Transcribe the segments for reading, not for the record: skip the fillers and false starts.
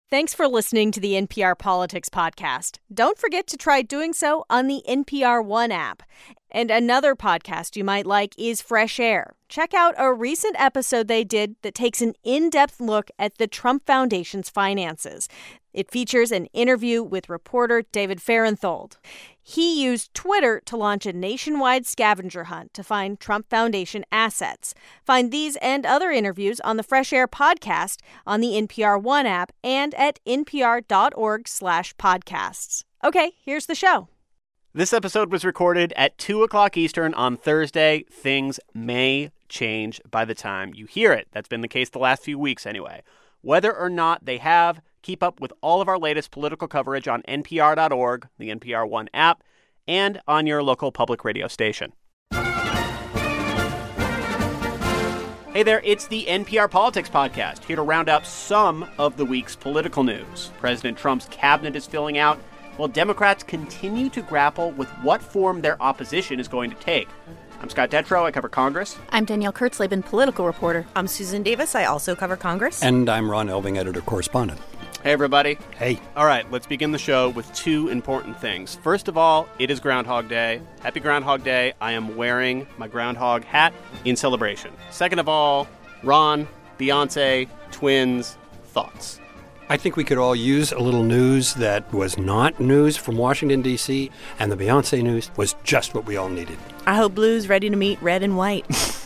Thanks for listening to the NPR Politics Podcast. Don't forget to try doing so on the NPR One app. And another podcast you might like is Fresh Air. Check out a recent episode they did that takes an in-depth look at the Trump Foundation's finances. It features an interview with reporter David Fahrenthold. He used Twitter to launch a nationwide scavenger hunt to find Trump Foundation assets. Find these and other interviews on the Fresh Air podcast, on the NPR One app, and at npr.org/podcasts. Okay, here's the show. This episode was recorded at 2 o'clock Eastern on Thursday. Things may change by the time you hear it. That's been the case the last few weeks anyway. Whether or not they have, keep up with all of our latest political coverage on npr.org, the NPR One app, and on your local public radio station. Hey there, it's the NPR Politics Podcast, here to round up some of the week's political news. President Trump's cabinet is filling out, while Democrats continue to grapple with what form their opposition is going to take. I'm Scott Detrow. I cover Congress. I'm Danielle Kurtzleben, political reporter. I'm Susan Davis. I also cover Congress. And I'm Ron Elving, editor-correspondent. Hey, everybody. Hey. All right, let's begin the show with two important things. First of all, it is Groundhog Day. Happy Groundhog Day. I am wearing my groundhog hat in celebration. Second of all, Ron, Beyonce, twins, thoughts. I think we could all use a little news that was not news from Washington, D.C., and the Beyonce news was just what we all needed. I hope blue's ready to meet red and white.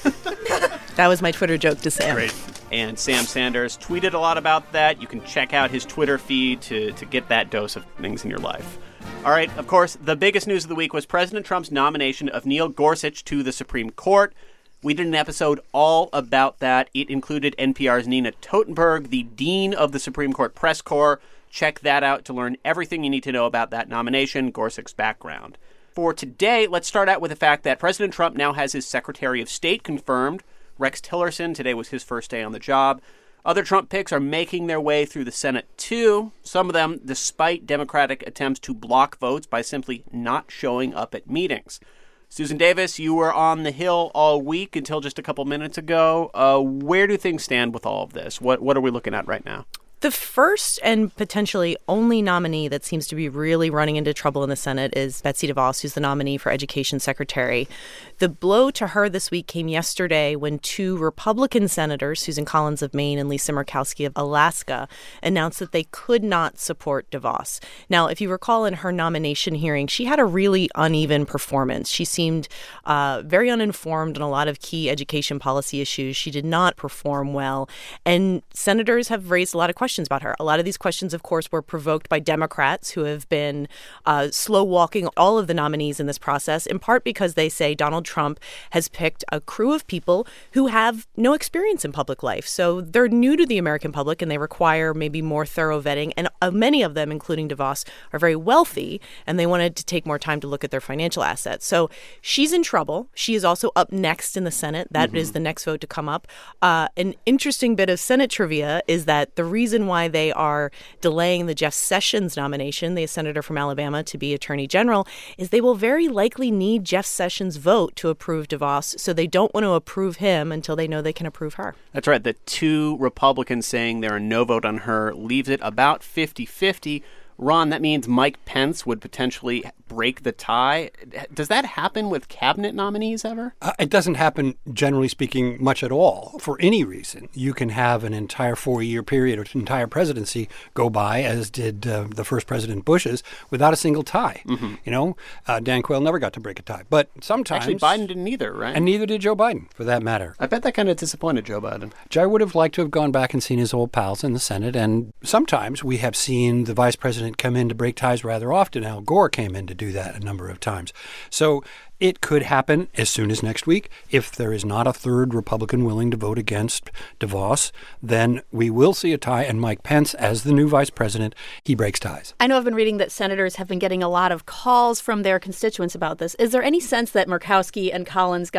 That was my Twitter joke to Sam. Great. And Sam Sanders tweeted a lot about that. You can check out his Twitter feed to get that dose of things in your life. All right, of course, the biggest news of the week was President Trump's nomination of Neil Gorsuch to the Supreme Court. We did an episode all about that. It included NPR's Nina Totenberg, the dean of the Supreme Court Press Corps. Check that out to learn everything you need to know about that nomination, Gorsuch's background. For today, let's start out with the fact that President Trump now has his Secretary of State confirmed. Rex Tillerson, today was his first day on the job. Other Trump picks are making their way through the Senate, too. Some of them, despite Democratic attempts to block votes by simply not showing up at meetings. Susan Davis, you were on the Hill all week until just a couple minutes ago. Where do things stand with all of this? What are we looking at right now? The first and potentially only nominee that seems to be really running into trouble in the Senate is Betsy DeVos, who's the nominee for Education Secretary. The blow to her this week came yesterday when two Republican senators, Susan Collins of Maine and Lisa Murkowski of Alaska, announced that they could not support DeVos. Now, if you recall in her nomination hearing, she had a really uneven performance. She seemed very uninformed on a lot of key education policy issues. She did not perform well. And senators have raised a lot of questions about her. A lot of these questions, of course, were provoked by Democrats who have been slow-walking all of the nominees in this process, in part because they say Donald Trump has picked a crew of people who have no experience in public life. So they're new to the American public and they require maybe more thorough vetting. And many of them, including DeVos, are very wealthy and they wanted to take more time to look at their financial assets. So she's in trouble. She is also up next in the Senate. That is the next vote to come up. An interesting bit of Senate trivia is that the reason why they are delaying the Jeff Sessions nomination, the senator from Alabama, to be attorney general, is they will very likely need Jeff Sessions' vote to approve DeVos, so they don't want to approve him until they know they can approve her. That's right. The two Republicans saying there are no vote on her leaves it about 50-50. Ron, that means Mike Pence would potentially break the tie. Does that happen with cabinet nominees ever? It doesn't happen, generally speaking, much at all for any reason. You can have an entire 4-year period or entire presidency go by, as did the first President Bush's, without a single tie. You know, Dan Quayle never got to break a tie. But sometimes... Actually, Biden didn't either, right? And neither did Joe Biden, for that matter. I bet that kind of disappointed Joe Biden. Joe would have liked to have gone back and seen his old pals in the Senate. And sometimes we have seen the vice president come in to break ties rather often. Al Gore came in to do that a number of times. So it could happen as soon as next week. If there is not a third Republican willing to vote against DeVos, then we will see a tie. And Mike Pence, as the new vice president, he breaks ties. I know I've been reading that senators have been getting a lot of calls from their constituents about this. Is there any sense that Murkowski and Collins got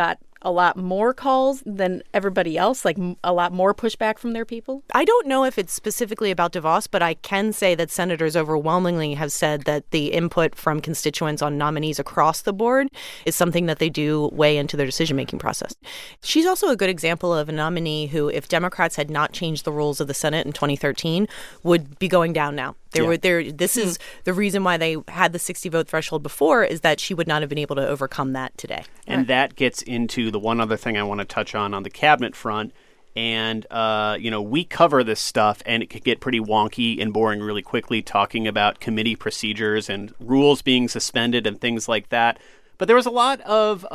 a lot more calls than everybody else, like a lot more pushback from their people? I don't know if it's specifically about DeVos, but I can say that senators overwhelmingly have said that the input from constituents on nominees across the board is something that they do weigh into their decision-making process. She's also a good example of a nominee who, if Democrats had not changed the rules of the Senate in 2013, would be going down now. This is the reason why they had the 60-vote threshold before, is that she would not have been able to overcome that today. And that gets into the one other thing I want to touch on the cabinet front. And, we cover this stuff, and it could get pretty wonky and boring really quickly, talking about committee procedures and rules being suspended and things like that. But there was a lot of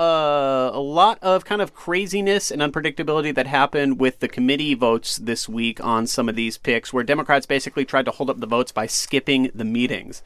kind of craziness and unpredictability that happened with the committee votes this week on some of these picks, where Democrats basically tried to hold up the votes by skipping the meetings.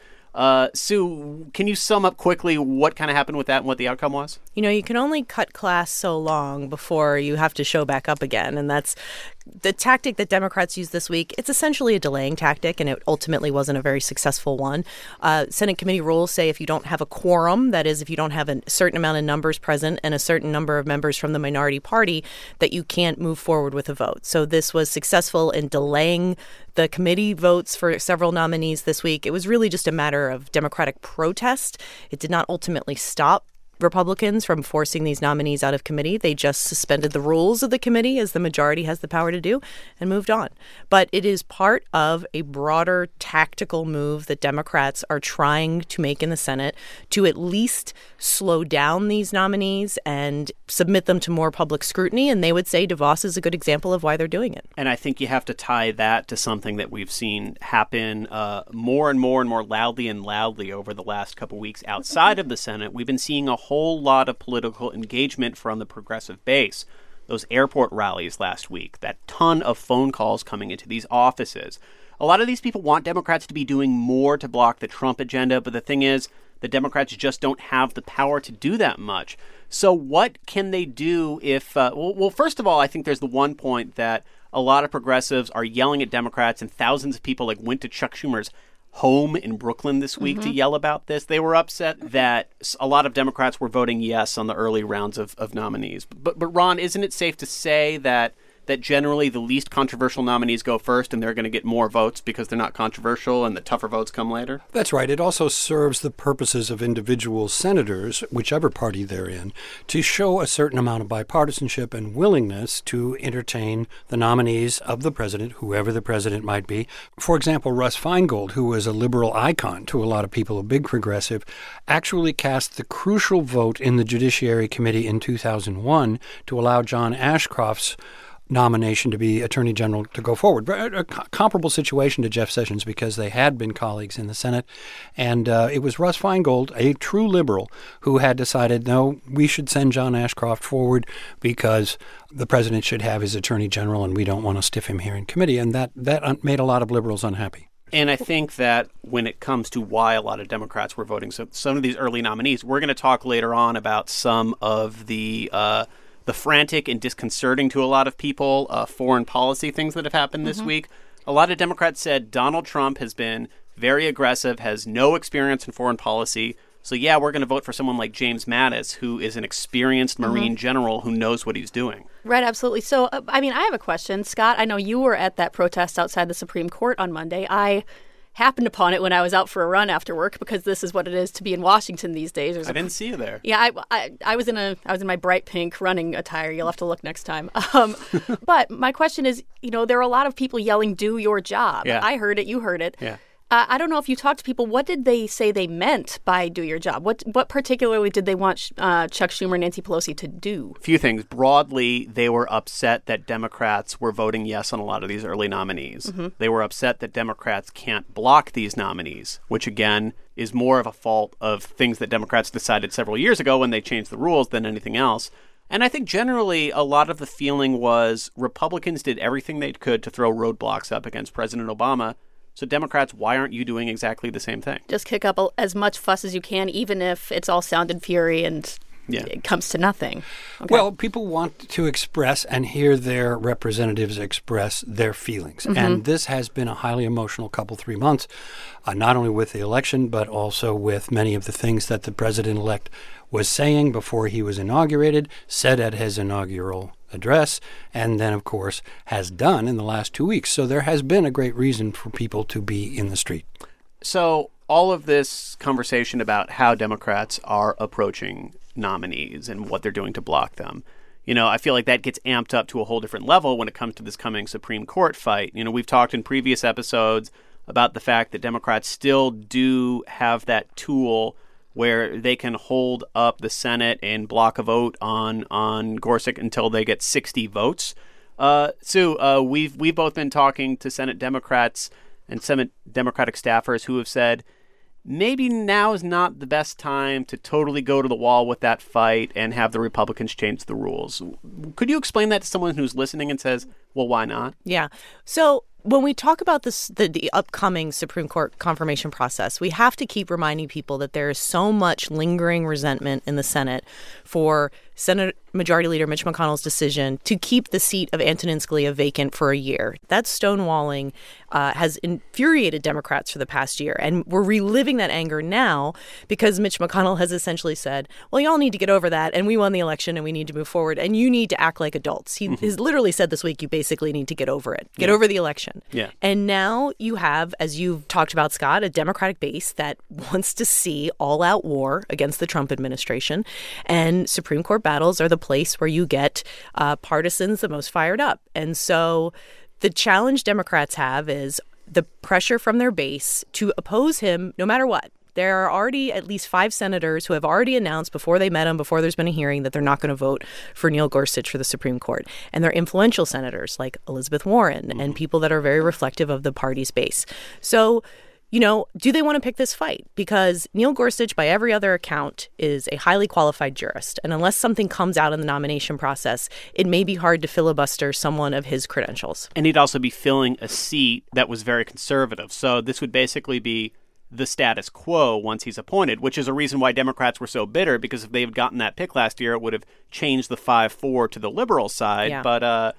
Sue, can you sum up quickly what kind of happened with that and what the outcome was? You can only cut class so long before you have to show back up again. And that's the tactic that Democrats used this week. It's essentially a delaying tactic, and it ultimately wasn't a very successful one. Senate committee rules say if you don't have a quorum, that is, if you don't have a certain amount of numbers present and a certain number of members from the minority party, that you can't move forward with a vote. So this was successful in delaying the committee votes for several nominees this week. It was really just a matter of Democratic protest. It did not ultimately stop Republicans from forcing these nominees out of committee. They just suspended the rules of the committee, as the majority has the power to do, and moved on. But it is part of a broader tactical move that Democrats are trying to make in the Senate to at least slow down these nominees and submit them to more public scrutiny. And they would say DeVos is a good example of why they're doing it. And I think you have to tie that to something that we've seen happen more and more and more loudly over the last couple weeks outside of the Senate. We've been seeing a whole lot of political engagement from the progressive base. Those airport rallies last week, that ton of phone calls coming into these offices. A lot of these people want Democrats to be doing more to block the Trump agenda, but the thing is, the Democrats just don't have the power to do that much. So what can they do if, well, first of all, I think there's the one point that a lot of progressives are yelling at Democrats, and thousands of people went to Chuck Schumer's home in Brooklyn this week to yell about this. They were upset that a lot of Democrats were voting yes on the early rounds of nominees. But Ron, isn't it safe to say that generally the least controversial nominees go first, and they're going to get more votes because they're not controversial, and the tougher votes come later? That's right. It also serves the purposes of individual senators, whichever party they're in, to show a certain amount of bipartisanship and willingness to entertain the nominees of the president, whoever the president might be. For example, Russ Feingold, who was a liberal icon to a lot of people, a big progressive, actually cast the crucial vote in the Judiciary Committee in 2001 to allow John Ashcroft's nomination to be Attorney General to go forward. A comparable situation to Jeff Sessions, because they had been colleagues in the Senate. And it was Russ Feingold, a true liberal, who had decided, no, we should send John Ashcroft forward because the president should have his Attorney General and we don't want to stiff him here in committee. And that made a lot of liberals unhappy. And I think that when it comes to why a lot of Democrats were voting some of these early nominees, we're going to talk later on about some of the frantic and disconcerting to a lot of people foreign policy things that have happened this week. A lot of Democrats said Donald Trump has been very aggressive, has no experience in foreign policy. So, yeah, we're going to vote for someone like James Mattis, who is an experienced Marine general who knows what he's doing. Right, absolutely. So, I have a question. Scott, I know you were at that protest outside the Supreme Court on Monday. I happened upon it when I was out for a run after work, because this is what it is to be in Washington these days. I didn't see you there. Yeah, I was in my bright pink running attire. You'll have to look next time. But my question is, there are a lot of people yelling, "Do your job." Yeah. I heard it. You heard it. Yeah. I don't know if you talked to people. What did they say they meant by "do your job"? What particularly did they want Chuck Schumer and Nancy Pelosi to do? A few things. Broadly, they were upset that Democrats were voting yes on a lot of these early nominees. They were upset that Democrats can't block these nominees, which, again, is more of a fault of things that Democrats decided several years ago when they changed the rules than anything else. And I think generally a lot of the feeling was Republicans did everything they could to throw roadblocks up against President Obama. So Democrats, why aren't you doing exactly the same thing? Just kick up as much fuss as you can, even if it's all sound and fury and it comes to nothing. Okay. Well, people want to express and hear their representatives express their feelings. And this has been a highly emotional couple, 3 months, not only with the election, but also with many of the things that the president-elect was saying before he was inaugurated, said at his inaugural address, and then, of course, has done in the last 2 weeks. So there has been a great reason for people to be in the street. So all of this conversation about how Democrats are approaching nominees and what they're doing to block them, I feel like that gets amped up to a whole different level when it comes to this coming Supreme Court fight. We've talked in previous episodes about the fact that Democrats still do have that tool where they can hold up the Senate and block a vote on Gorsuch until they get 60 votes. Sue, we've both been talking to Senate Democrats and Senate Democratic staffers who have said maybe now is not the best time to totally go to the wall with that fight and have the Republicans change the rules. Could you explain that to someone who's listening and says, well, why not? Yeah. So when we talk about this, the upcoming Supreme Court confirmation process, we have to keep reminding people that there is so much lingering resentment in the Senate for Senate Majority Leader Mitch McConnell's decision to keep the seat of Antonin Scalia vacant for a year. That stonewalling has infuriated Democrats for the past year. And we're reliving that anger now because Mitch McConnell has essentially said, well, y'all need to get over that. And we won the election and we need to move forward. And you need to act like adults. He has literally said this week, you basically need to get over it. Get over the election. Yeah. And now you have, as you've talked about, Scott, a Democratic base that wants to see all-out war against the Trump administration. And Supreme Court battles are the place where you get partisans the most fired up. And so the challenge Democrats have is the pressure from their base to oppose him no matter what. There are already at least 5 senators who have already announced before they met him, before there's been a hearing, that they're not going to vote for Neil Gorsuch for the Supreme Court. And they're influential senators like Elizabeth Warren and people that are very reflective of the party's base. So, do they want to pick this fight? Because Neil Gorsuch, by every other account, is a highly qualified jurist. And unless something comes out in the nomination process, it may be hard to filibuster someone of his credentials. And he'd also be filling a seat that was very conservative. So this would basically be the status quo once he's appointed, which is a reason why Democrats were so bitter, because if they had gotten that pick last year, it would have changed the 5-4 to the liberal side. Yeah. But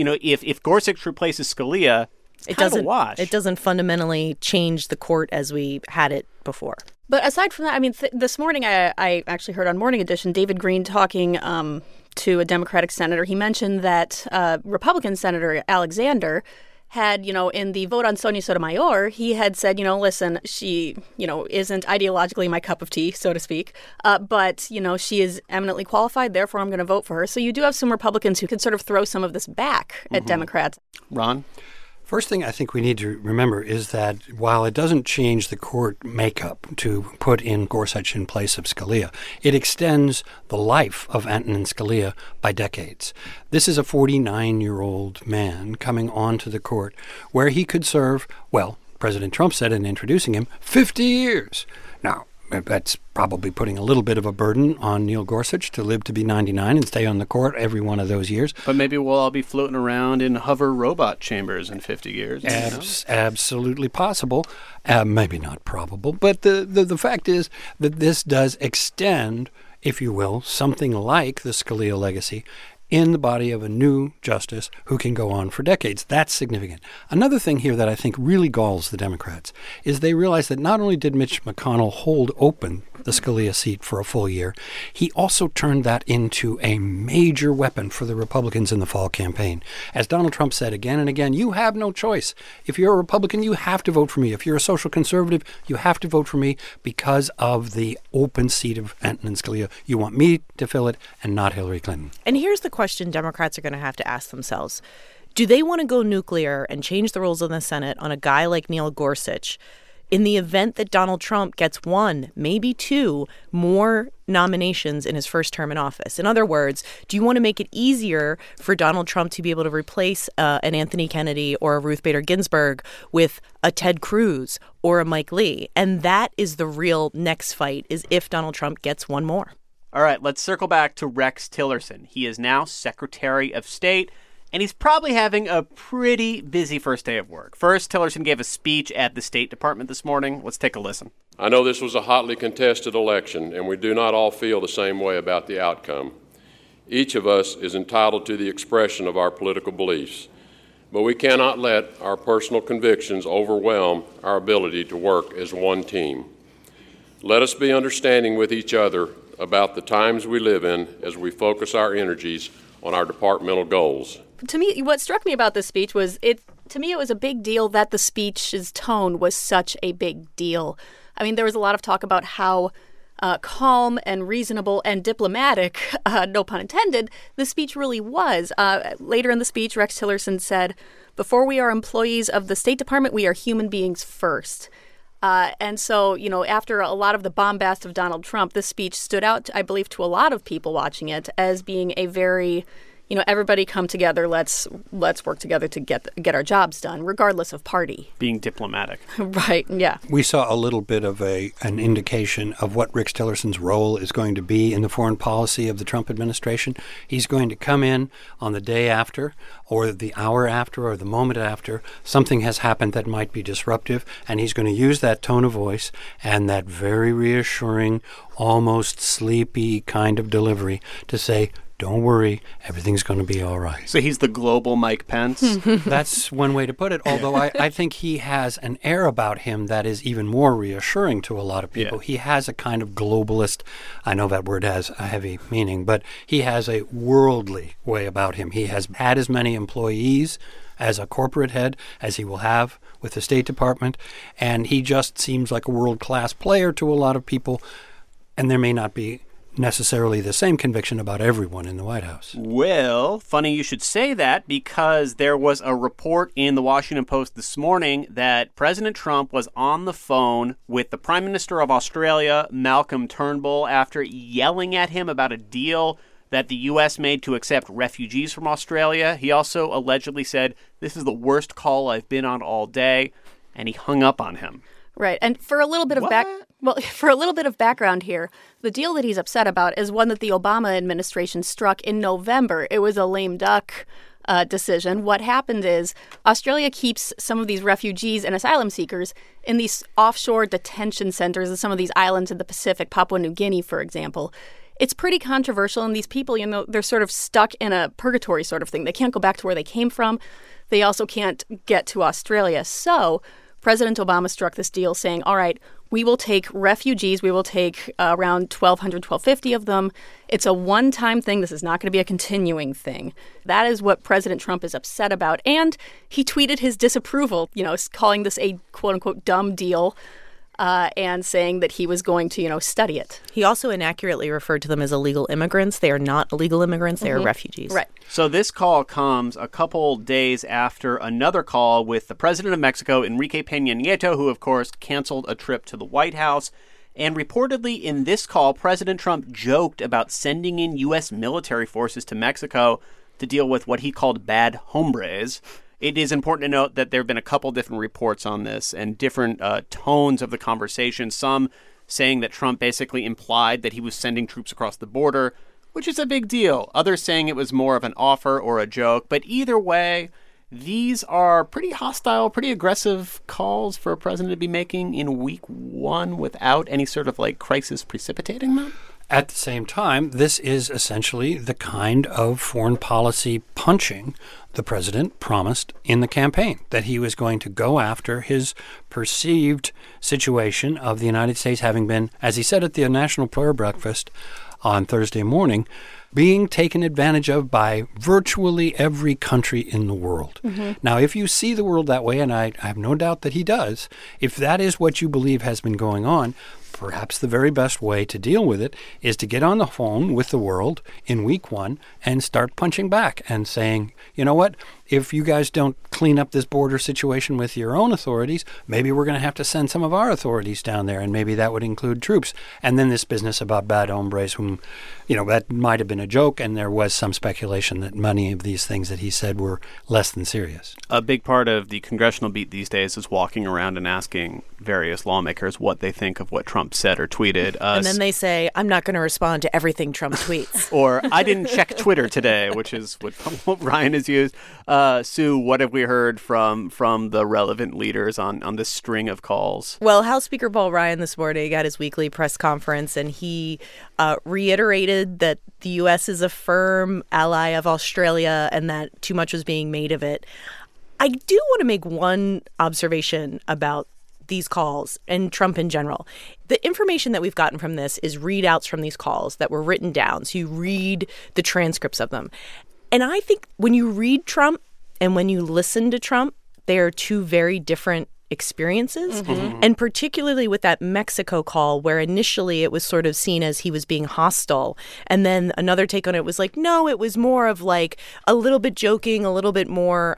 if Gorsuch replaces Scalia, It doesn't fundamentally change the court as we had it before. But aside from that, this morning I actually heard on Morning Edition David Green talking to a Democratic senator. He mentioned that Republican Senator Alexander had, in the vote on Sonia Sotomayor, he had said, listen, she, isn't ideologically my cup of tea, so to speak, but, she is eminently qualified, therefore I'm going to vote for her. So you do have some Republicans who can sort of throw some of this back at Democrats. Ron? First thing I think we need to remember is that while it doesn't change the court makeup to put in Gorsuch in place of Scalia, it extends the life of Antonin Scalia by decades. This is a 49-year-old man coming onto the court where he could serve, well, President Trump said in introducing him, 50 years. Now, that's probably putting a little bit of a burden on Neil Gorsuch to live to be 99 and stay on the court every one of those years. But maybe we'll all be floating around in hover robot chambers in 50 years. Absolutely possible. Maybe not probable. But the fact is that this does extend, if you will, something like the Scalia legacy in the body of a new justice who can go on for decades. That's significant. Another thing here that I think really galls the Democrats is they realize that not only did Mitch McConnell hold open the Scalia seat for a full year, he also turned that into a major weapon for the Republicans in the fall campaign. As Donald Trump said again and again, you have no choice. If you're a Republican, you have to vote for me. If you're a social conservative, you have to vote for me because of the open seat of Antonin Scalia. You want me to fill it and not Hillary Clinton. And here's the question Democrats are going to have to ask themselves. Do they want to go nuclear and change the rules in the Senate on a guy like Neil Gorsuch in the event that Donald Trump gets 1, maybe 2 more nominations in his first term in office? In other words, do you want to make it easier for Donald Trump to be able to replace an Anthony Kennedy or a Ruth Bader Ginsburg with a Ted Cruz or a Mike Lee? And that is the real next fight, is if Donald Trump gets 1 more. All right, let's circle back to Rex Tillerson. He is now Secretary of State. And he's probably having a pretty busy first day of work. First, Tillerson gave a speech at the State Department this morning. Let's take a listen. I know this was a hotly contested election, and we do not all feel the same way about the outcome. Each of us is entitled to the expression of our political beliefs, but we cannot let our personal convictions overwhelm our ability to work as one team. Let us be understanding with each other about the times we live in as we focus our energies on our departmental goals. To me, what struck me about this speech was it was a big deal that the speech's tone was such a big deal. I mean, there was a lot of talk about how calm and reasonable and diplomatic, no pun intended, the speech really was. Later in the speech, Rex Tillerson said, "Before we are employees of the State Department, we are human beings first." And so, after a lot of the bombast of Donald Trump, this speech stood out, I believe, to a lot of people watching it as being a very, everybody come together, let's work together to get our jobs done, regardless of party. Being diplomatic. Right, yeah. We saw a little bit of an indication of what Rex Tillerson's role is going to be in the foreign policy of the Trump administration. He's going to come in on the day after, or the hour after, or the moment after, something has happened that might be disruptive, and he's going to use that tone of voice and that very reassuring, almost sleepy kind of delivery to say, don't worry, everything's going to be all right. So he's the global Mike Pence? That's one way to put it, although I think he has an air about him that is even more reassuring to a lot of people. Yeah. He has a kind of globalist, I know that word has a heavy meaning, but he has a worldly way about him. He has had as many employees as a corporate head as he will have with the State Department, and he just seems like a world-class player to a lot of people, and there may not be necessarily the same conviction about everyone in the White House. Well, funny you should say that, because there was a report in the Washington Post this morning that President Trump was on the phone with the Prime Minister of Australia, Malcolm Turnbull, after yelling at him about a deal that the U.S. made to accept refugees from Australia. He also allegedly said, "This is the worst call I've been on all day," and he hung up on him. Right. And for a little bit of background here, the deal that he's upset about is one that the Obama administration struck in November. It was a lame duck decision. What happened is Australia keeps some of these refugees and asylum seekers in these offshore detention centers in some of these islands in the Pacific, Papua New Guinea, for example. It's pretty controversial, and these people, they're sort of stuck in a purgatory sort of thing. They can't go back to where they came from. They also can't get to Australia. So President Obama struck this deal saying, all right, we will take refugees. We will take around 1,200, 1,250 of them. It's a one-time thing. This is not going to be a continuing thing. That is what President Trump is upset about. And he tweeted his disapproval, calling this a quote-unquote dumb deal, and saying that he was going to, study it. He also inaccurately referred to them as illegal immigrants. They are not illegal immigrants. They are refugees. Right. So this call comes a couple days after another call with the president of Mexico, Enrique Peña Nieto, who, of course, canceled a trip to the White House. And reportedly in this call, President Trump joked about sending in U.S. military forces to Mexico to deal with what he called bad hombres. It is important to note that there have been a couple different reports on this and different tones of the conversation. Some saying that Trump basically implied that he was sending troops across the border, which is a big deal. Others saying it was more of an offer or a joke. But either way, these are pretty hostile, pretty aggressive calls for a president to be making in week one without any sort of crisis precipitating them. At the same time, this is essentially the kind of foreign policy punching the president promised in the campaign, that he was going to go after his perceived situation of the United States having been, as he said at the National Prayer Breakfast on Thursday morning, being taken advantage of by virtually every country in the world. Mm-hmm. Now, if you see the world that way, and I have no doubt that he does, if that is what you believe has been going on, perhaps the very best way to deal with it is to get on the phone with the world in week one and start punching back and saying, you know what, if you guys don't clean up this border situation with your own authorities, maybe we're going to have to send some of our authorities down there, and maybe that would include troops. And then this business about bad hombres, whom, that might have been been a joke, and there was some speculation that many of these things that he said were less than serious. A big part of the congressional beat these days is walking around and asking various lawmakers what they think of what Trump said or tweeted. And then they say, I'm not going to respond to everything Trump tweets. Or, I didn't check Twitter today, which is what Ryan has used. Sue, what have we heard from the relevant leaders on this string of calls? Well, House Speaker Paul Ryan this morning at his weekly press conference, and he reiterated that the U.S. is a firm ally of Australia and that too much was being made of it. I do want to make one observation about these calls and Trump in general. The information that we've gotten from this is readouts from these calls that were written down. So you read the transcripts of them. And I think when you read Trump and when you listen to Trump, they are two very different experiences. Mm-hmm. And particularly with that Mexico call, where initially it was sort of seen as he was being hostile. And then another take on it was like, no, it was more of like a little bit joking, a little bit more,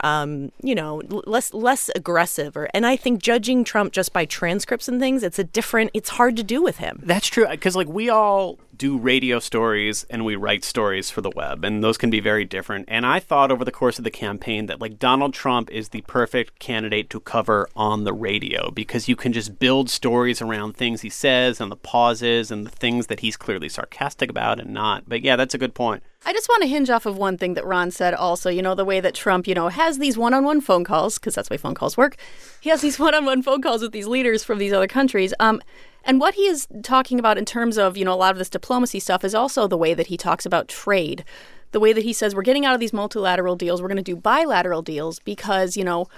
less aggressive. And I think judging Trump just by transcripts and things, it's hard to do with him. That's true. Because we all do radio stories and we write stories for the web, and those can be very different. And I thought over the course of the campaign that Donald Trump is the perfect candidate to cover on the radio, because you can just build stories around things he says and the pauses and the things that he's clearly sarcastic about and not. But yeah, that's a good point. I just want to hinge off of one thing that Ron said also, the way that Trump, has these one-on-one phone calls, because that's the way phone calls work. He has these one-on-one phone calls with these leaders from these other countries. And what he is talking about in terms of, a lot of this diplomacy stuff is also the way that he talks about trade. The way that he says, we're getting out of these multilateral deals, we're going to do bilateral deals because,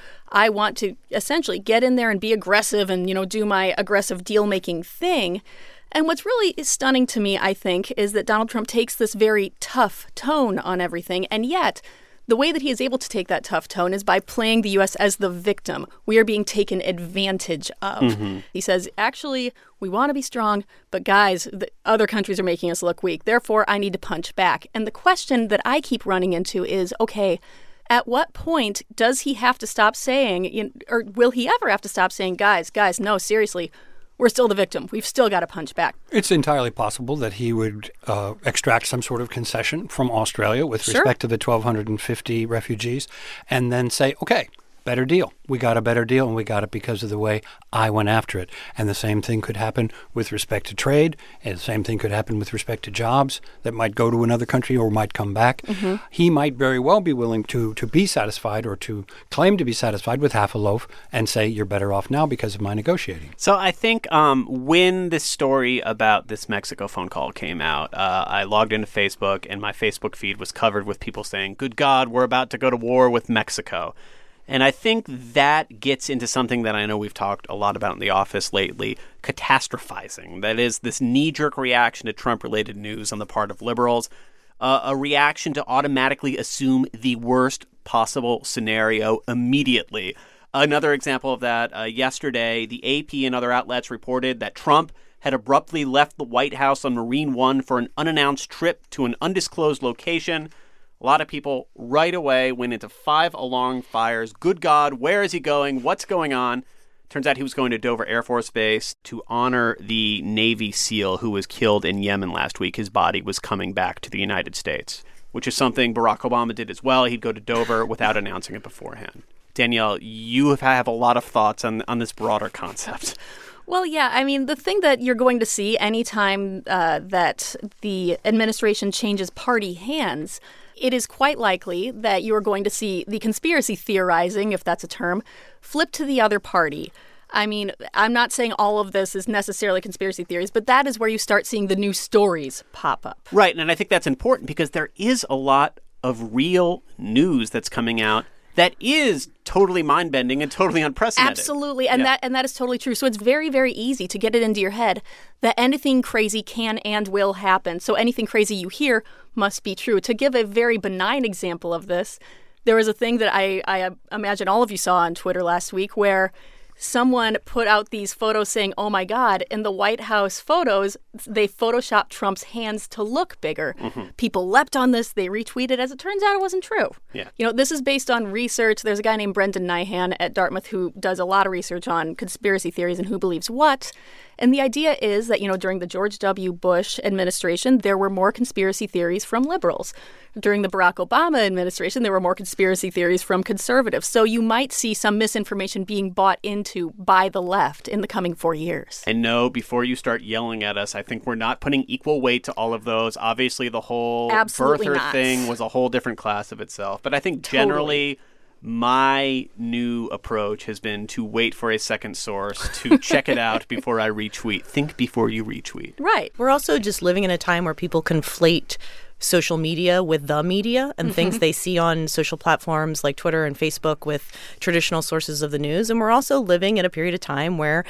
I want to essentially get in there and be aggressive and, do my aggressive deal-making thing. And what's really stunning to me, I think, is that Donald Trump takes this very tough tone on everything, and yet the way that he is able to take that tough tone is by playing the U.S. as the victim. We are being taken advantage of. Mm-hmm. He says, actually, we want to be strong, but guys, the other countries are making us look weak. Therefore, I need to punch back. And the question that I keep running into is, okay, at what point does he have to stop saying, or will he ever have to stop saying, guys, no, seriously, we're still the victim. We've still got to punch back. It's entirely possible that he would extract some sort of concession from Australia with respect to the 1,250 refugees and then say, okay, better deal. We got a better deal, and we got it because of the way I went after it. And the same thing could happen with respect to trade, and the same thing could happen with respect to jobs that might go to another country or might come back. Mm-hmm. He might very well be willing to be satisfied or to claim to be satisfied with half a loaf and say, you're better off now because of my negotiating. So I think when this story about this Mexico phone call came out, I logged into Facebook, and my Facebook feed was covered with people saying, good God, we're about to go to war with Mexico. And I think that gets into something that I know we've talked a lot about in the office lately, catastrophizing. That is this knee-jerk reaction to Trump-related news on the part of liberals, a reaction to automatically assume the worst possible scenario immediately. Another example of that, yesterday, the AP and other outlets reported that Trump had abruptly left the White House on Marine One for an unannounced trip to an undisclosed location. A lot of people right away went into 5 alarm fires. Good God, where is he going? What's going on? Turns out he was going to Dover Air Force Base to honor the Navy SEAL who was killed in Yemen last week. His body was coming back to the United States, which is something Barack Obama did as well. He'd go to Dover without announcing it beforehand. Danielle, you have a lot of thoughts on this broader concept. Well, yeah, I mean, the thing that you're going to see anytime that the administration changes party hands, it is quite likely that you are going to see the conspiracy theorizing, if that's a term, flip to the other party. I mean, I'm not saying all of this is necessarily conspiracy theories, but that is where you start seeing the new stories pop up. Right, and I think that's important because there is a lot of real news that's coming out that is totally mind-bending and totally unprecedented. Absolutely, and that is totally true. So it's very, very easy to get it into your head that anything crazy can and will happen. So anything crazy you hear must be true. To give a very benign example of this, there was a thing that I imagine all of you saw on Twitter last week where someone put out these photos saying, oh my God, in the White House photos, they photoshopped Trump's hands to look bigger. People leapt on this. They retweeted. As it turns out, it wasn't true. Yeah. This is based on research. There's a guy named Brendan Nyhan at Dartmouth who does a lot of research on conspiracy theories and who believes what. And the idea is that, during the George W. Bush administration, there were more conspiracy theories from liberals. During the Barack Obama administration, there were more conspiracy theories from conservatives. So you might see some misinformation being bought into by the left in the coming 4 years. And no, before you start yelling at us, I think we're not putting equal weight to all of those. Obviously, the whole Absolutely birther not. thing was a whole different class of itself. But I think generally, my new approach has been to wait for a second source to check it out before I retweet. Think before you retweet. Right. We're also just living in a time where people conflate social media with the media and things they see on social platforms like Twitter and Facebook with traditional sources of the news. And we're also living in a period of time where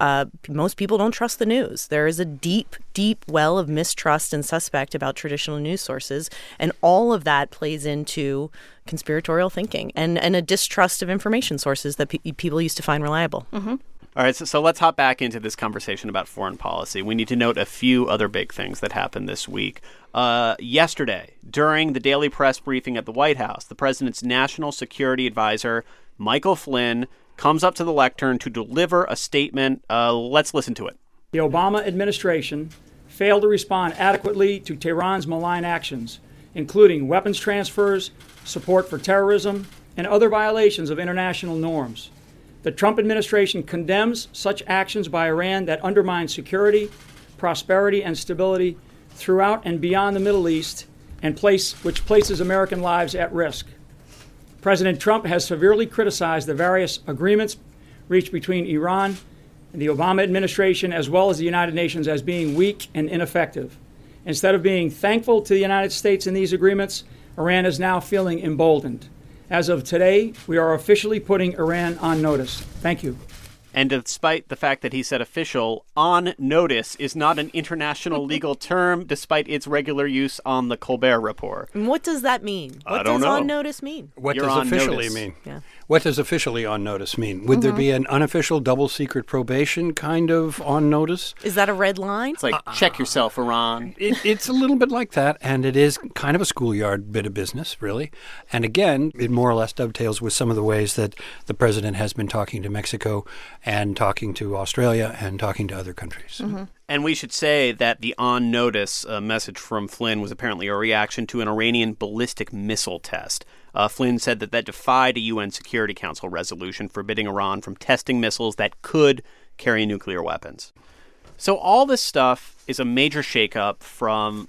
most people don't trust the news. There is a deep, deep well of mistrust and suspect about traditional news sources. And all of that plays into conspiratorial thinking and a distrust of information sources that people used to find reliable. All right, so let's hop back into this conversation about foreign policy. We need to note a few other big things that happened this week. Yesterday, during the daily press briefing at the White House, the president's national security advisor, Michael Flynn, comes up to the lectern to deliver a statement. Let's listen to it. The Obama administration failed to respond adequately to Tehran's malign actions, including weapons transfers, support for terrorism, and other violations of international norms. The Trump administration condemns such actions by Iran that undermine security, prosperity, and stability throughout and beyond the Middle East, and which places American lives at risk. President Trump has severely criticized the various agreements reached between Iran and the Obama administration, as well as the United Nations, as being weak and ineffective. Instead of being thankful to the United States in these agreements, Iran is now feeling emboldened. As of today, we are officially putting Iran on notice. Thank you. And despite the fact that he said official, on notice is not an international legal term, despite its regular use on the Colbert Report. And what does that mean? I don't know. What does on notice mean? What You're does on officially notice. mean? Yeah. What does officially on notice mean? Would there be an unofficial double secret probation kind of on notice? Is that a red line? It's like, check yourself, Iran. It's a little bit like that, and it is kind of a schoolyard bit of business, really. And again, it more or less dovetails with some of the ways that the president has been talking to Mexico and talking to Australia and talking to other countries. And we should say that the on notice message from Flynn was apparently a reaction to an Iranian ballistic missile test. Flynn said that defied a UN Security Council resolution forbidding Iran from testing missiles that could carry nuclear weapons. So all this stuff is a major shakeup from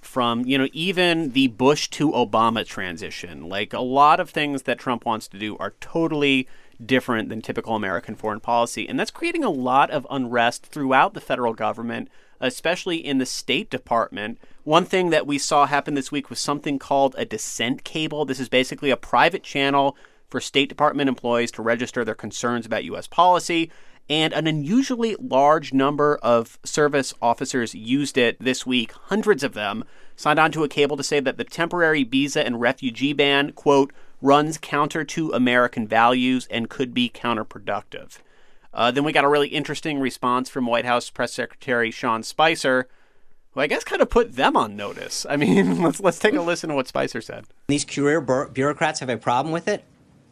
even the Bush to Obama transition. Like, a lot of things that Trump wants to do are totally different than typical American foreign policy. And that's creating a lot of unrest throughout the federal government, especially in the State Department. One thing that we saw happen this week was something called a dissent cable. This is basically a private channel for State Department employees to register their concerns about U.S. policy. And an unusually large number of service officers used it this week. Hundreds of them signed onto a cable to say that the temporary visa and refugee ban, quote, runs counter to American values and could be counterproductive. Then we got a really interesting response from White House Press Secretary Sean Spicer, who I guess kind of put them on notice. I mean, let's take a listen to what Spicer said. These career bureaucrats have a problem with it.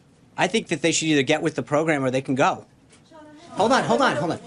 I think that they should either get with the program or they can go. Hold on.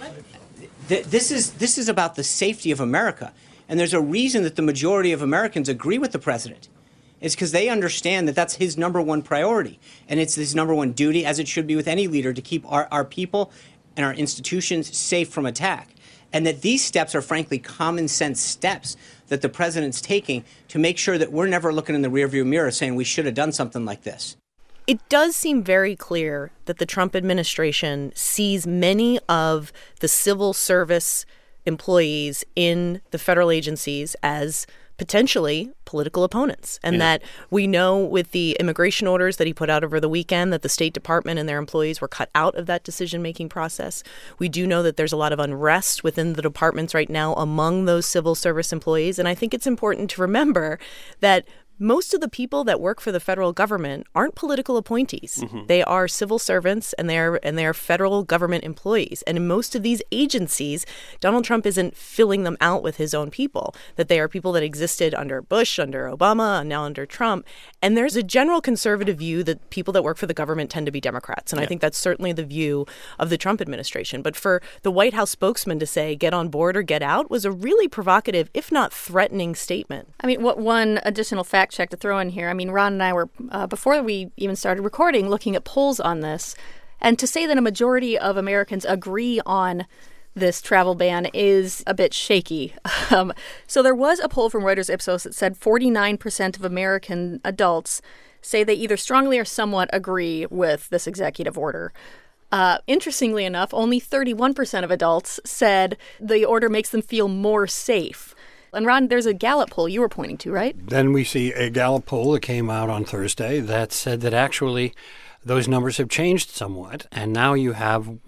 This is about the safety of America. And there's a reason that the majority of Americans agree with the president. It's because they understand that that's his number one priority. And it's his number one duty, as it should be with any leader, to keep our people and our institutions safe from attack. And that these steps are, frankly, common sense steps that the president's taking to make sure that we're never looking in the rearview mirror saying we should have done something like this. It does seem very clear that the Trump administration sees many of the civil service employees in the federal agencies as potentially political opponents. And that we know with the immigration orders that he put out over the weekend that the State Department and their employees were cut out of that decision-making process. We do know that there's a lot of unrest within the departments right now among those civil service employees. And I think it's important to remember that most of the people that work for the federal government aren't political appointees. They are civil servants, and they're federal government employees. And in most of these agencies, Donald Trump isn't filling them out with his own people, that they are people that existed under Bush, under Obama, and now under Trump. And there's a general conservative view that people that work for the government tend to be Democrats. And I think that's certainly the view of the Trump administration. But for the White House spokesman to say, get on board or get out, was a really provocative, if not threatening statement. I mean, what one additional fact check to throw in here. I mean, Ron and I were, before we even started recording, looking at polls on this. And to say that a majority of Americans agree on this travel ban is a bit shaky. So there was a poll from Reuters Ipsos that said 49% of American adults say they either strongly or somewhat agree with this executive order. Interestingly enough, only 31% of adults said the order makes them feel more safe. And Ron, there's a Gallup poll you were pointing to, right? Then we see a Gallup poll that came out on Thursday that said that actually those numbers have changed somewhat. And now you have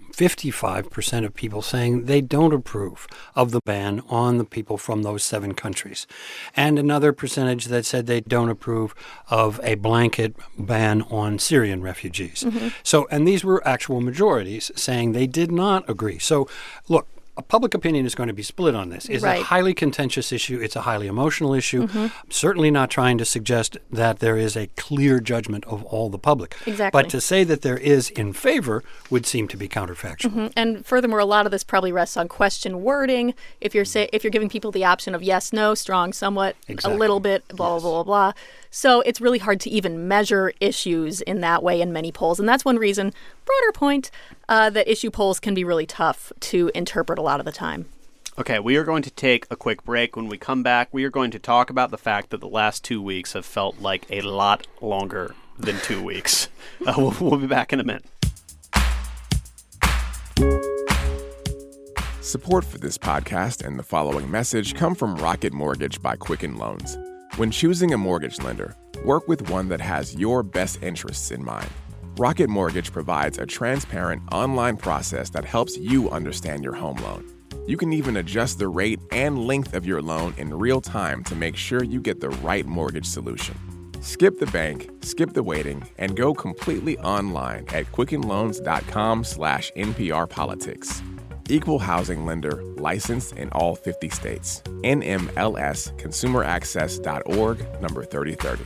55% of people saying they don't approve of the ban on the people from those 7 countries. And another percentage that said they don't approve of a blanket ban on Syrian refugees. So, and these were actual majorities saying they did not agree. So, look, public opinion is going to be split on this. It's a highly contentious issue. It's a highly emotional issue. I'm certainly not trying to suggest that there is a clear judgment of all the public. Exactly. But to say that there is in favor would seem to be counterfactual. And furthermore, a lot of this probably rests on question wording. If you're giving people the option of yes, no, strong, somewhat, a little bit, blah, blah, blah, blah. So it's really hard to even measure issues in that way in many polls. And that's one reason, broader point, that issue polls can be really tough to interpret a lot of the time. Okay, we are going to take a quick break. When we come back, we are going to talk about the fact that the last 2 weeks have felt like a lot longer than 2 weeks. We'll be back in a minute. Support for this podcast and the following message come from Rocket Mortgage by Quicken Loans. When choosing a mortgage lender, work with one that has your best interests in mind. Rocket Mortgage provides a transparent online process that helps you understand your home loan. You can even adjust the rate and length of your loan in real time to make sure you get the right mortgage solution. Skip the bank, skip the waiting, and go completely online at quickenloans.com/NPRpolitics. Equal housing lender, licensed in all 50 states. NMLS consumeraccess.org, number 3030.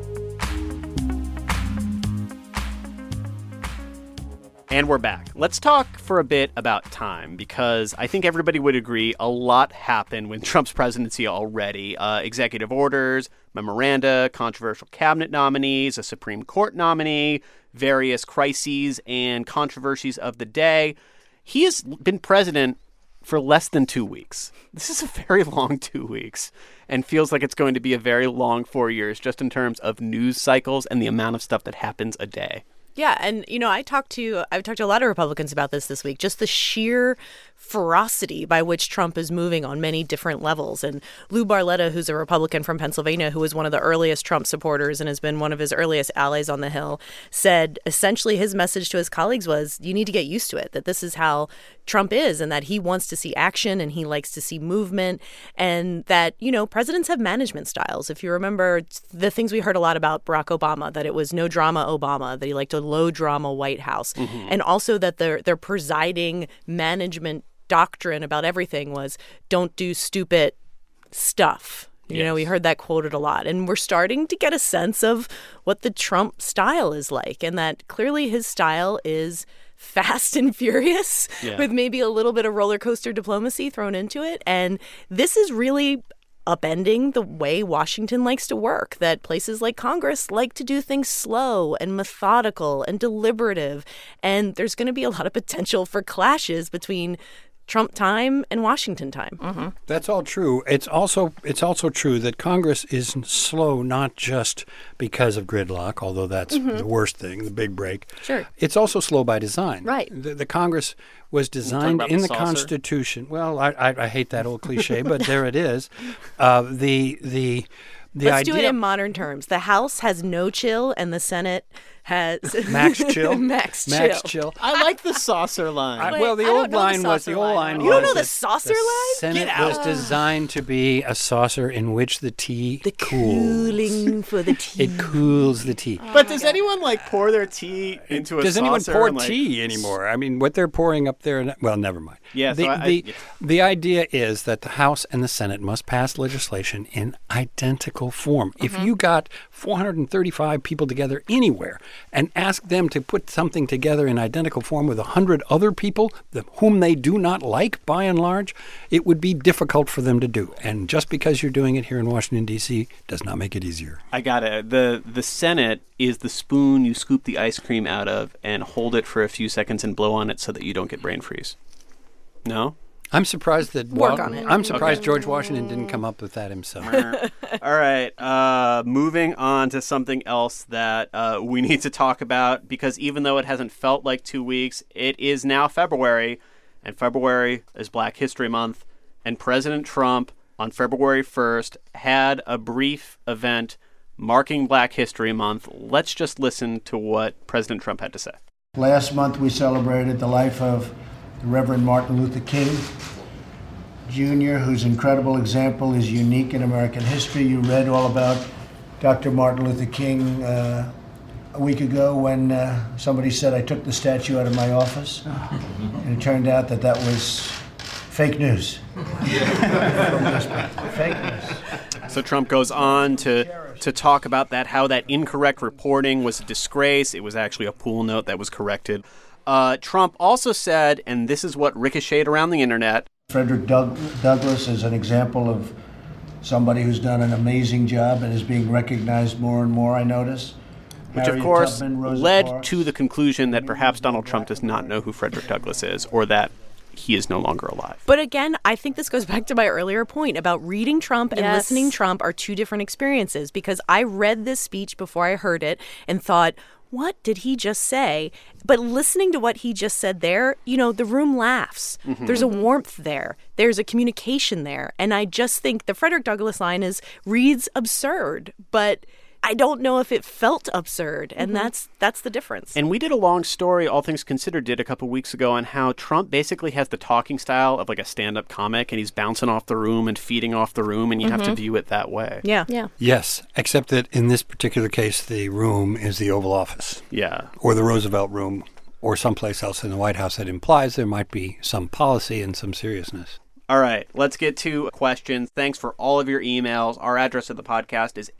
And we're back. Let's talk for a bit about time, because I think everybody would agree a lot happened with Trump's presidency already. Executive orders, memoranda, controversial cabinet nominees, a Supreme Court nominee, various crises and controversies of the day. He has been president for less than 2 weeks. This is a very long 2 weeks and feels like it's going to be a very long 4 years just in terms of news cycles and the amount of stuff that happens a day. Yeah, and I've talked to a lot of Republicans about this week, just the sheer ferocity by which Trump is moving on many different levels. And Lou Barletta, who's a Republican from Pennsylvania, who was one of the earliest Trump supporters and has been one of his earliest allies on the Hill, said essentially his message to his colleagues was, you need to get used to it, that this is how Trump is and that he wants to see action and he likes to see movement, and that, presidents have management styles. If you remember the things we heard a lot about Barack Obama, that it was no drama Obama, that he liked a low drama White House, and also that their presiding management doctrine about everything was don't do stupid stuff. We heard that quoted a lot. And we're starting to get a sense of what the Trump style is like, and that clearly his style is fast and furious with maybe a little bit of roller coaster diplomacy thrown into it. And this is really upending the way Washington likes to work, that places like Congress like to do things slow and methodical and deliberative. And there's going to be a lot of potential for clashes between Trump time and Washington time. That's all true. It's also true that Congress is slow not just because of gridlock, although that's the worst thing, the big break. Sure. It's also slow by design. Right. The Congress was designed in the Constitution. Well, I hate that old cliche, but there it is. The Let's do it in modern terms. The House has no chill, and the Senate has max chill. Max chill. I like the saucer line. The old line was. You don't know the saucer line? Senate was designed to be a saucer in which the tea cools. Cooling for the tea. It cools the tea. But does anyone pour their tea into a saucer? Does anyone pour tea anymore? I mean, what they're pouring up there. Well, never mind. Yeah. The idea is that the House and the Senate must pass legislation in identical form. If you got 435 people together anywhere and ask them to put something together in identical form with 100 other people whom they do not like, by and large, it would be difficult for them to do. And just because you're doing it here in Washington, D.C. does not make it easier. I got it. The Senate is the spoon you scoop the ice cream out of and hold it for a few seconds and blow on it so that you don't get brain freeze. No? I'm surprised that George Washington didn't come up with that himself. All right. Moving on to something else that we need to talk about, because even though it hasn't felt like 2 weeks, it is now February, and February is Black History Month, and President Trump on February 1st had a brief event marking Black History Month. Let's just listen to what President Trump had to say. Last month we celebrated the life of the Reverend Martin Luther King Jr., whose incredible example is unique in American history. You read all about Dr. Martin Luther King a week ago when somebody said I took the statue out of my office. And it turned out that was fake news. Fake news. So Trump goes on to talk about how that incorrect reporting was a disgrace. It was actually a pool note that was corrected. Trump also said, and this is what ricocheted around the internet, Frederick Douglass is an example of somebody who's done an amazing job and is being recognized more and more, I notice. Which, of course, led to the conclusion that perhaps Donald Trump does not know who Frederick Douglass is, or that he is no longer alive. But again, I think this goes back to my earlier point about reading Trump and listening Trump are two different experiences, because I read this speech before I heard it and thought, what did he just say? But listening to what he just said there, the room laughs. Mm-hmm. There's a warmth there. There's a communication there. And I just think the Frederick Douglass line reads absurd, but I don't know if it felt absurd, and that's the difference. And we did a long story, All Things Considered did a couple weeks ago, on how Trump basically has the talking style of like a stand-up comic, and he's bouncing off the room and feeding off the room, and you have to view it that way. Yeah. Yes, except that in this particular case, the room is the Oval Office. Yeah. Or the Roosevelt Room, or someplace else in the White House that implies there might be some policy and some seriousness. All right, let's get to questions. Thanks for all of your emails. Our address of the podcast is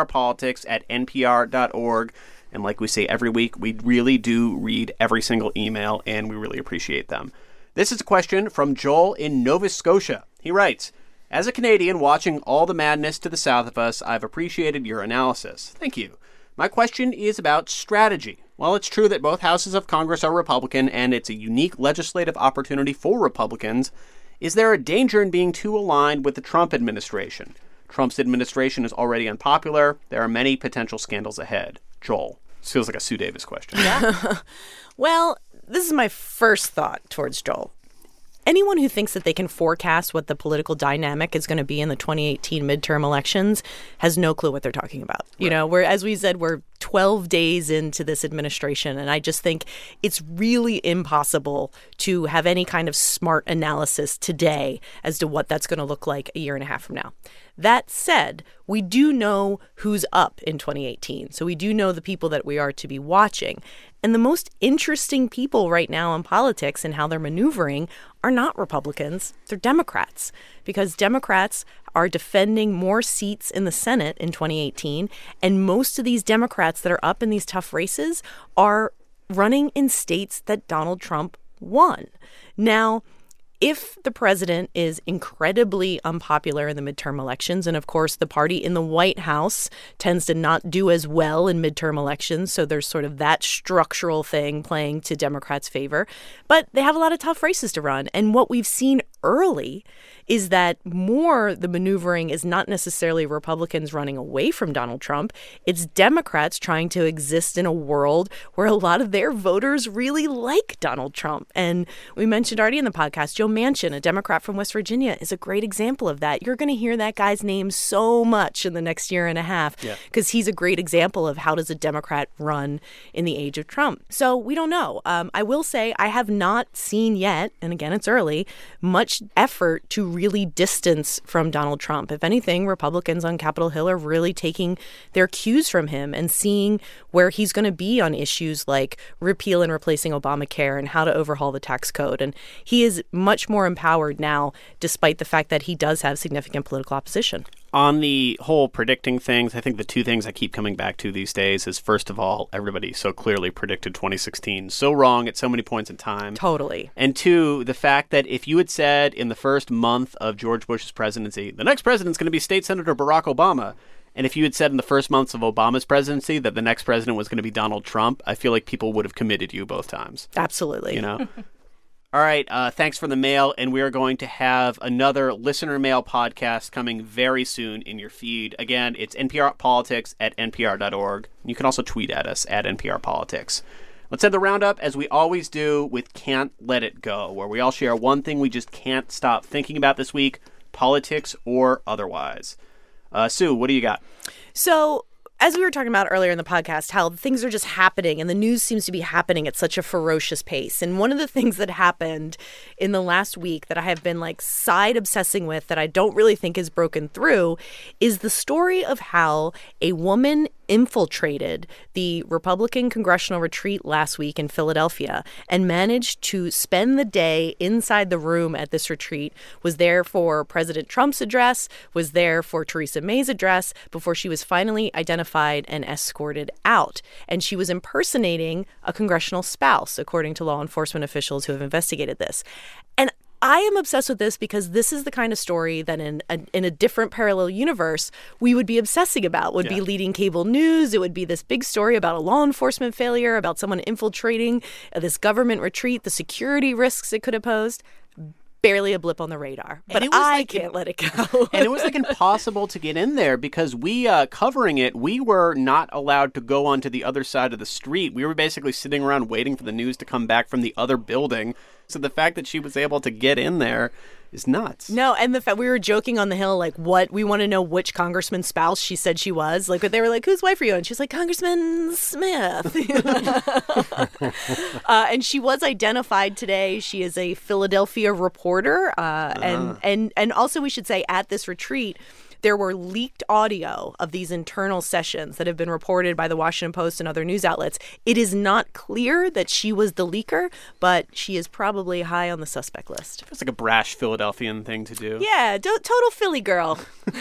nprpolitics@npr.org. And like we say every week, we really do read every single email, and we really appreciate them. This is a question from Joel in Nova Scotia. He writes, as a Canadian watching all the madness to the south of us, I've appreciated your analysis. Thank you. My question is about strategy. While it's true that both houses of Congress are Republican and it's a unique legislative opportunity for Republicans, is there a danger in being too aligned with the Trump administration? Trump's administration is already unpopular. There are many potential scandals ahead. Joel. This feels like a Sue Davis question. Yeah. Well, this is my first thought towards Joel. Anyone who thinks that they can forecast what the political dynamic is going to be in the 2018 midterm elections has no clue what they're talking about. Right. As we said, we're 12 days into this administration, and I just think it's really impossible to have any kind of smart analysis today as to what that's going to look like a year and a half from now. That said, we do know who's up in 2018. So we do know the people that we are to be watching. And the most interesting people right now in politics and how they're maneuvering are not Republicans, they're Democrats. Because Democrats are defending more seats in the Senate in 2018. And most of these Democrats that are up in these tough races are running in states that Donald Trump won. Now, if the president is incredibly unpopular in the midterm elections, and of course the party in the White House tends to not do as well in midterm elections, so there's sort of that structural thing playing to Democrats' favor, but they have a lot of tough races to run. And what we've seen early is that the maneuvering is not necessarily Republicans running away from Donald Trump. It's Democrats trying to exist in a world where a lot of their voters really like Donald Trump. And we mentioned already in the podcast, Joe Manchin, a Democrat from West Virginia, is a great example of that. You're going to hear that guy's name so much in the next year and a half because he's a great example of how does a Democrat run in the age of Trump. So we don't know. I will say I have not seen yet, and again, it's early, much effort to really distance from Donald Trump. If anything, Republicans on Capitol Hill are really taking their cues from him and seeing where he's going to be on issues like repeal and replacing Obamacare and how to overhaul the tax code. And he is much more empowered now, despite the fact that he does have significant political opposition. On the whole predicting things, I think the two things I keep coming back to these days is, first of all, everybody so clearly predicted 2016 so wrong at so many points in time. Totally. And two, the fact that if you had said in the first month of George Bush's presidency, the next president's going to be State Senator Barack Obama, and if you had said in the first months of Obama's presidency that the next president was going to be Donald Trump, I feel like people would have committed you both times. Absolutely. You know? All right, thanks for the mail, and we are going to have another listener mail podcast coming very soon in your feed. Again, it's nprpolitics@npr.org. You can also tweet at us at nprpolitics. Let's end the roundup, as we always do, with Can't Let It Go, where we all share one thing we just can't stop thinking about this week, politics or otherwise. Sue, what do you got? So, as we were talking about earlier in the podcast, how things are just happening and the news seems to be happening at such a ferocious pace. And one of the things that happened in the last week that I have been side obsessing with that I don't really think is broken through is the story of how a woman infiltrated the Republican congressional retreat last week in Philadelphia and managed to spend the day inside the room at this retreat, was there for President Trump's address, was there for Theresa May's address before she was finally identified and escorted out. And she was impersonating a congressional spouse, according to law enforcement officials who have investigated this. And I am obsessed with this because this is the kind of story that in a different parallel universe we would be obsessing about, would be leading cable news. It would be this big story about a law enforcement failure, about someone infiltrating this government retreat, the security risks it could have posed. Barely a blip on the radar, but I can't let it go. And it was impossible to get in there because we, covering it, we were not allowed to go onto the other side of the street. We were basically sitting around waiting for the news to come back from the other building. So the fact that she was able to get in there is nuts. No, and the fact we were joking on the Hill, what we want to know which congressman's spouse she said she was. They were like, whose wife are you? And she's like, Congressman Smith. And she was identified today. She is a Philadelphia reporter. And also we should say at this retreat, there were leaked audio of these internal sessions that have been reported by the Washington Post and other news outlets. It is not clear that she was the leaker, but she is probably high on the suspect list. It's like a brash Philadelphian thing to do. Yeah, total Philly girl.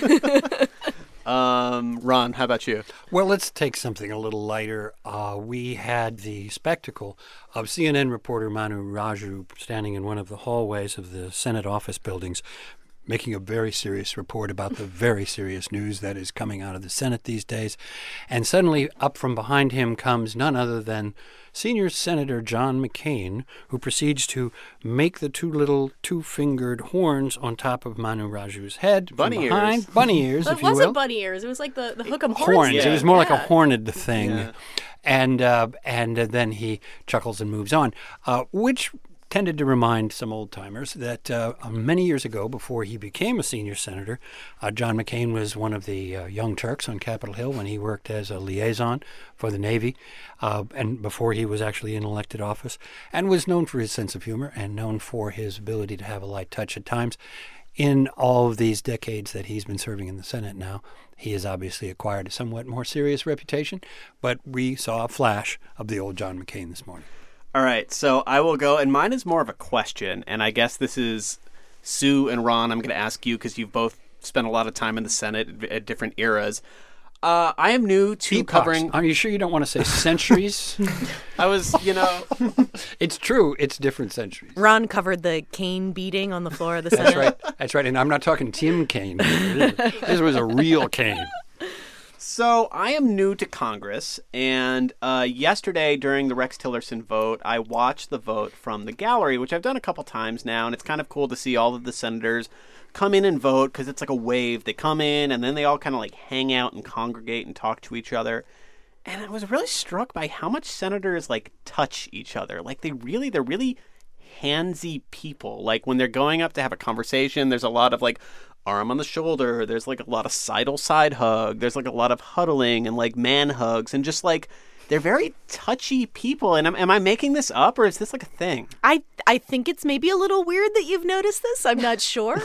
Ron, how about you? Well, let's take something a little lighter. We had the spectacle of CNN reporter Manu Raju standing in one of the hallways of the Senate office buildings, making a very serious report about the very serious news that is coming out of the Senate these days. And suddenly, up from behind him comes none other than senior Senator John McCain, who proceeds to make the two-fingered horns on top of Manu Raju's head. Bunny ears. Bunny ears, if you will. It wasn't bunny ears. It was like the hook 'em horns. Horns. Yeah. It was more like a horned thing. Yeah. And then he chuckles and moves on, which tended to remind some old-timers that many years ago, before he became a senior senator, John McCain was one of the Young Turks on Capitol Hill when he worked as a liaison for the Navy, and before he was actually in elected office, and was known for his sense of humor and known for his ability to have a light touch at times. In all of these decades that he's been serving in the Senate now, he has obviously acquired a somewhat more serious reputation, but we saw a flash of the old John McCain this morning. All right, so I will go, and mine is more of a question, and I guess this is Sue and Ron. I'm going to ask you because you've both spent a lot of time in the Senate at different eras. I am new to covering... Are you sure you don't want to say centuries? I was, It's true. It's different centuries. Ron covered the Cain beating on the floor of the Senate. That's right. And I'm not talking Tim Kaine. This was a real Cain. So I am new to Congress, and yesterday during the Rex Tillerson vote, I watched the vote from the gallery, which I've done a couple times now, and it's kind of cool to see all of the senators come in and vote because it's like a wave. They come in, and then they all kind of like hang out and congregate and talk to each other. And I was really struck by how much senators like touch each other. Like they're really handsy people. Like when they're going up to have a conversation, there's a lot of like arm on the shoulder. There's like a lot of side hug. There's like a lot of huddling and like man hugs and just like they're very touchy people. And am I making this up or is this like a thing? I think it's maybe a little weird that you've noticed this. I'm not sure.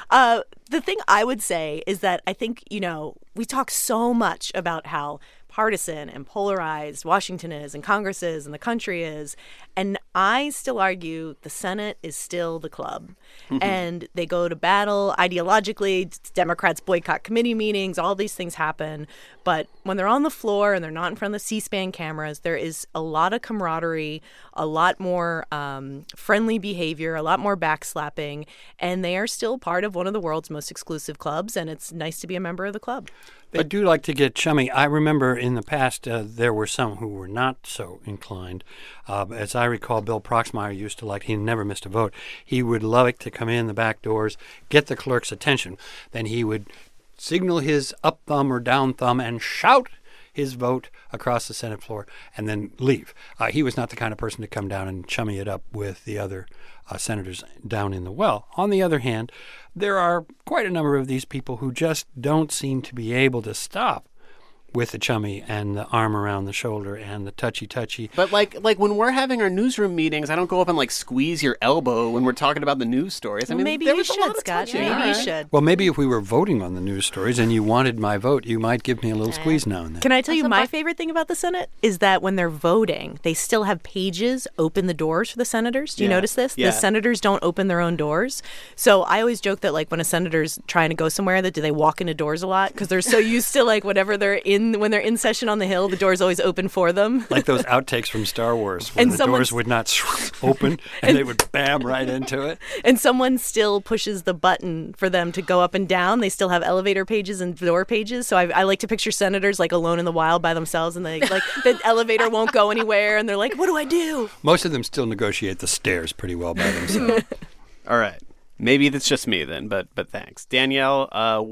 The thing I would say is that I think, we talk so much about how partisan and polarized Washington is and Congress is and the country is. And I still argue the Senate is still the club. And they go to battle ideologically. Democrats boycott committee meetings. All these things happen. But when they're on the floor and they're not in front of the C-SPAN cameras, there is a lot of camaraderie, a lot more friendly behavior, a lot more backslapping. And they are still part of one of the world's most exclusive clubs. And it's nice to be a member of the club. They do like to get chummy. I remember in the past there were some who were not so inclined. As I recall, Bill Proxmire used to he never missed a vote. He would like to come in the back doors, get the clerk's attention. Then he would signal his up thumb or down thumb and shout his vote across the Senate floor and then leave. He was not the kind of person to come down and chummy it up with the other senators down in the well. On the other hand, there are quite a number of these people who just don't seem to be able to stop with the chummy and the arm around the shoulder and the touchy. But like when we're having our newsroom meetings, I don't go up and squeeze your elbow when we're talking about the news stories. I mean, maybe there you was a lot should, of Scott. touching. Maybe you should. Well, maybe if we were voting on the news stories and you wanted my vote, you might give me a little squeeze now and then. Can I tell you my favorite thing about the Senate is that when they're voting, they still have pages open the doors for the senators. Do you notice this? Yeah. The senators don't open their own doors. So I always joke that when a senator's trying to go somewhere, do they walk into doors a lot? Because they're so used to whatever they're in, when they're in session on the Hill, the door's always open for them. Like those outtakes from Star Wars where the doors would not open and they would bam right into it. And someone still pushes the button for them to go up and down. They still have elevator pages and door pages. So I like to picture senators alone in the wild by themselves and the elevator won't go anywhere and they're like, what do I do? Most of them still negotiate the stairs pretty well by themselves. All right. Maybe that's just me then, but thanks. Danielle,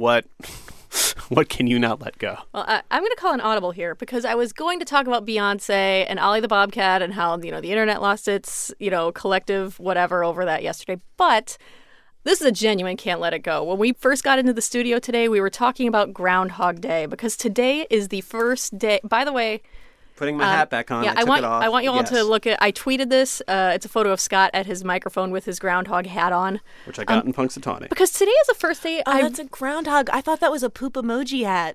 what can you not let go? Well, I'm going to call an audible here because I was going to talk about Beyonce and Ollie the Bobcat and how, the internet lost its, collective whatever over that yesterday. But this is a genuine can't let it go. When we first got into the studio today, we were talking about Groundhog Day because today is the first day. By the way, putting my hat back on. Yeah, I took it off. I want you all to look at. I tweeted this. It's a photo of Scott at his microphone with his groundhog hat on, which I got in Punxsutawney. Because today is the first day. Oh, that's a groundhog. I thought that was a poop emoji hat.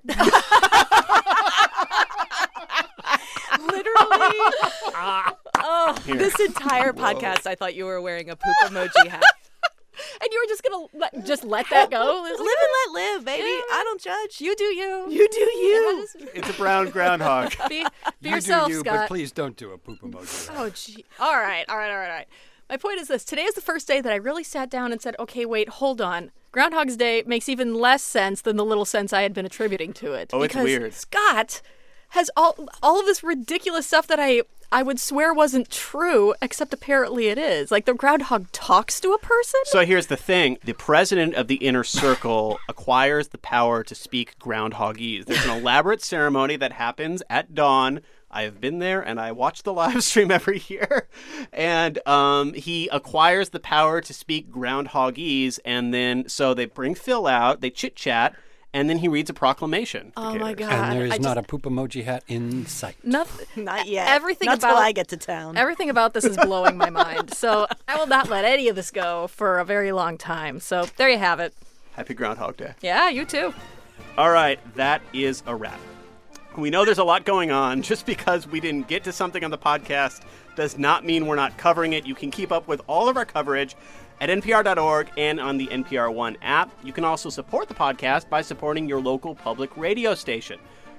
Literally. This entire podcast, I thought you were wearing a poop emoji hat. And you were just gonna just let that go? Live and let live, baby. Yeah. I don't judge. You do you. You do you. It's a brown groundhog. Be yourself, do you, Scott. but please don't do a poop emoji. Oh, gee. All right. My point is this. Today is the first day that I really sat down and said, okay, wait, hold on. Groundhog's Day makes even less sense than the little sense I had been attributing to it. Oh, it's weird. Scott has all of this ridiculous stuff that I would swear wasn't true, except apparently it is. The groundhog talks to a person? So here's the thing. The president of the Inner Circle acquires the power to speak groundhogese. There's an elaborate ceremony that happens at dawn. I have been there, and I watch the live stream every year. And he acquires the power to speak groundhogese, and then so they bring Phil out, they chit-chat, and then he reads a proclamation. Oh, my God. And there is not a poop emoji hat in sight. Not yet. Everything not about till I get to town. Everything about this is blowing my mind. So I will not let any of this go for a very long time. So there you have it. Happy Groundhog Day. Yeah, you too. All right, that is a wrap. We know there's a lot going on. Just because we didn't get to something on the podcast does not mean we're not covering it. You can keep up with all of our coverage at npr.org and on the NPR One app. You can also support the podcast by supporting your local public radio station.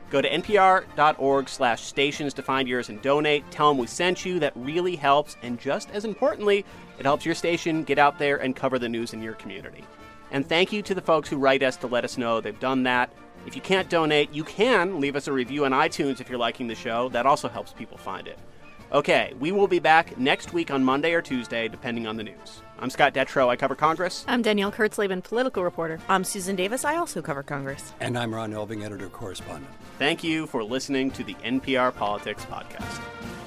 Go to npr.org/stations to find yours and donate. Tell them we sent you. That really helps. And just as importantly, it helps your station get out there and cover the news in your community. And thank you to the folks who write us to let us know they've done that. If you can't donate, you can leave us a review on iTunes if you're liking the show. That also helps people find it. Okay, we will be back next week on Monday or Tuesday, depending on the news. I'm Scott Detrow. I cover Congress. I'm Danielle Kurtzleben, political reporter. I'm Susan Davis. I also cover Congress. And I'm Ron Elving, editor-correspondent. Thank you for listening to the NPR Politics Podcast.